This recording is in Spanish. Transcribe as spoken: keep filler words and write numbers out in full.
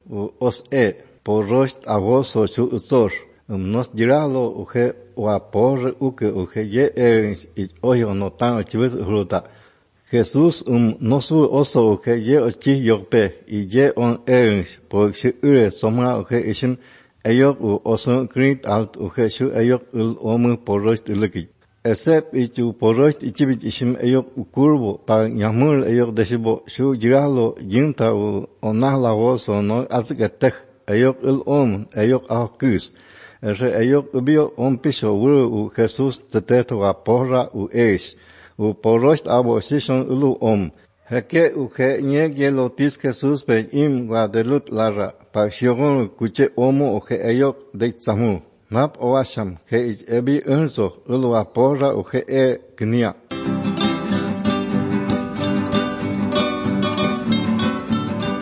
u os e, porrost avoso chu utor, um nos giralo uke wa por uke uke ye erins ich oyo notan chivit ruta. Jesús um nosu oso uke ye ochi yokpe, y ye on erins, por shi ure somra uke ishin ayok u oso grit alt uke shu ayok ul omu porrost iliki. Except ichu porrost ichibit ishim ayok ukurbo, pa nyamul ayok deshibo shu giralo yinta u onahla oso no azgatek ayok il om, ayok ahkus. Ere ayok ubio on pisho wuru u Jesus teteto a porra u eish. U porrost abo sishon ulu om. Heke u ke nye gelo tis Jesus pe im guadelut lara. Pa shiogon kuche omo u ke ayok deitzamu. Nap oasham ke ich ebi unzo ulu a porra u ke e gnia.